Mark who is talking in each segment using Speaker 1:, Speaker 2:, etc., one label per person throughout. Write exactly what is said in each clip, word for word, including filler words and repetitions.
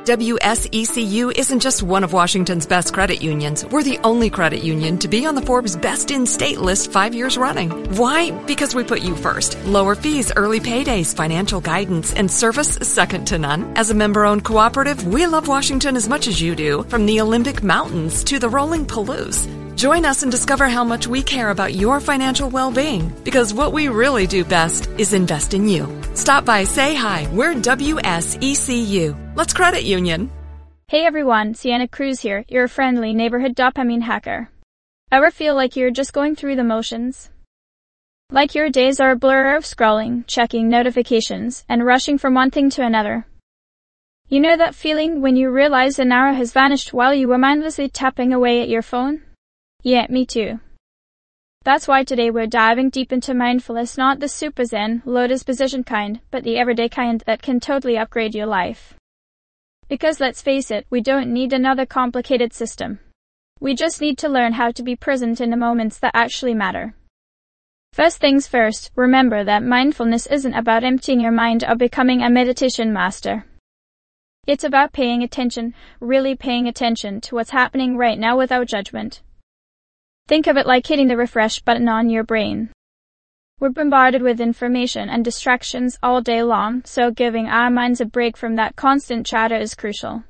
Speaker 1: W S E C U isn't just one of Washington's best credit unions. We're the only credit union to be on the Forbes Best in State list five years running. Why? Because we put you first. Lower fees, early paydays, financial guidance, and service second to none. As a member-owned cooperative, we love Washington as much as you do, from the Olympic Mountains to the rolling Palouse. Join us and discover how much we care about your financial well-being, because what we really do best is invest in you. Stop by, say hi. We're W S E C U. Let's credit union.
Speaker 2: Hey everyone, Sienna Cruz here, your friendly neighborhood dopamine hacker. Ever feel like you're just going through the motions? Like your days are a blur of scrolling, checking notifications, and rushing from one thing to another? You know that feeling when you realize an hour has vanished while you were mindlessly tapping away at your phone? Yeah, me too. That's why today we're diving deep into mindfulness, not the super zen, lotus position kind, but the everyday kind that can totally upgrade your life. Because let's face it, we don't need another complicated system. We just need to learn how to be present in the moments that actually matter. First things first, remember that mindfulness isn't about emptying your mind or becoming a meditation master. It's about paying attention, really paying attention to what's happening right now without judgment. Think of it like hitting the refresh button on your brain. We're bombarded with information and distractions all day long, so giving our minds a break from that constant chatter is crucial.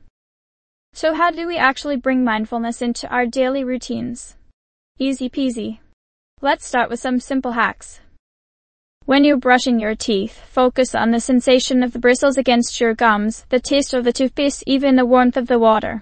Speaker 2: So how do we actually bring mindfulness into our daily routines? Easy peasy. Let's start with some simple hacks. When you're brushing your teeth, focus on the sensation of the bristles against your gums, the taste of the toothpaste, even the warmth of the water.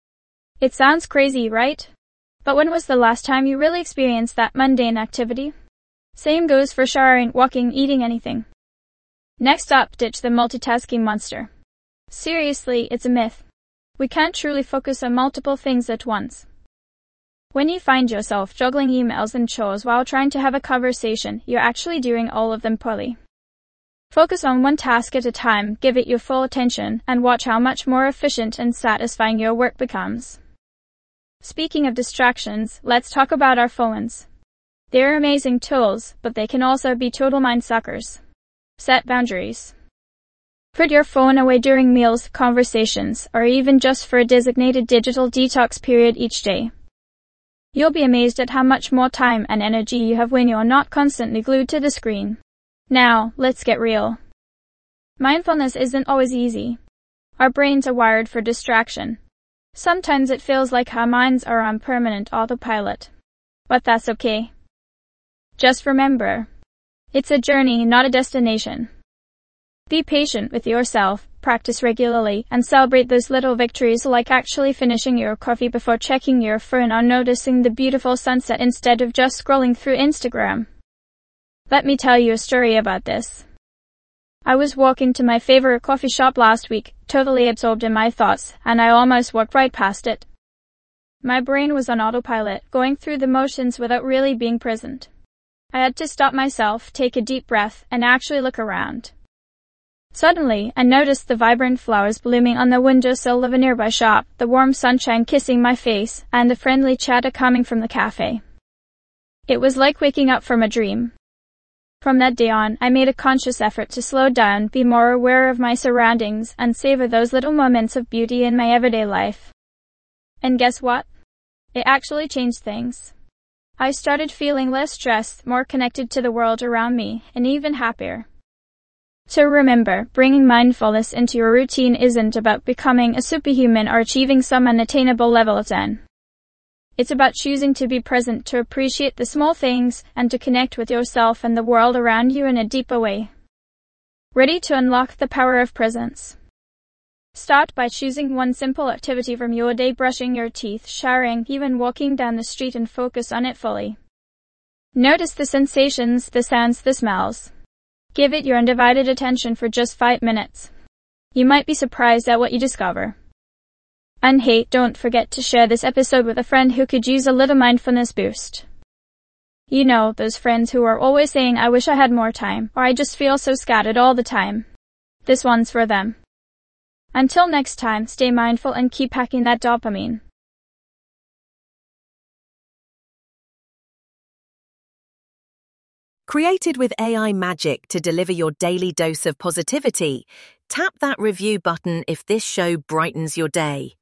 Speaker 2: It sounds crazy, right? But when was the last time you really experienced that mundane activity? Same goes for showering, walking, eating anything. Next up, ditch the multitasking monster. Seriously, it's a myth. We can't truly focus on multiple things at once. When you find yourself juggling emails and chores while trying to have a conversation, you're actually doing all of them poorly. Focus on one task at a time, give it your full attention, and watch how much more efficient and satisfying your work becomes. Speaking of distractions, let's talk about our phones. They're amazing tools, but they can also be total mind suckers. Set boundaries. Put your phone away during meals, conversations, or even just for a designated digital detox period each day. You'll be amazed at how much more time and energy you have when you're not constantly glued to the screen. Now, let's get real. Mindfulness isn't always easy. Our brains are wired for distraction. Sometimes it feels like our minds are on permanent autopilot. But that's okay. Just remember, it's a journey, not a destination. Be patient with yourself, practice regularly, and celebrate those little victories like actually finishing your coffee before checking your phone or noticing the beautiful sunset instead of just scrolling through Instagram. Let me tell you a story about this. I was walking to my favorite coffee shop last week, totally absorbed in my thoughts, and I almost walked right past it. My brain was on autopilot, going through the motions without really being present. I had to stop myself, take a deep breath, and actually look around. Suddenly, I noticed the vibrant flowers blooming on the windowsill of a nearby shop, the warm sunshine kissing my face, and the friendly chatter coming from the cafe. It was like waking up from a dream. From that day on, I made a conscious effort to slow down, be more aware of my surroundings, and savor those little moments of beauty in my everyday life. And guess what? It actually changed things. I started feeling less stressed, more connected to the world around me, and even happier. So remember, bringing mindfulness into your routine isn't about becoming a superhuman or achieving some unattainable level of zen. It's about choosing to be present, to appreciate the small things, and to connect with yourself and the world around you in a deeper way. Ready to unlock the power of presence? Start by choosing one simple activity from your day: brushing your teeth, showering, even walking down the street, and focus on it fully. Notice the sensations, the sounds, the smells. Give it your undivided attention for just five minutes. You might be surprised at what you discover. And hey, don't forget to share this episode with a friend who could use a little mindfulness boost. You know, those friends who are always saying, "I wish I had more time," or "I just feel so scattered all the time." This one's for them. Until next time, stay mindful and keep hacking that dopamine.
Speaker 3: Created with A I magic to deliver your daily dose of positivity, tap that review button if this show brightens your day.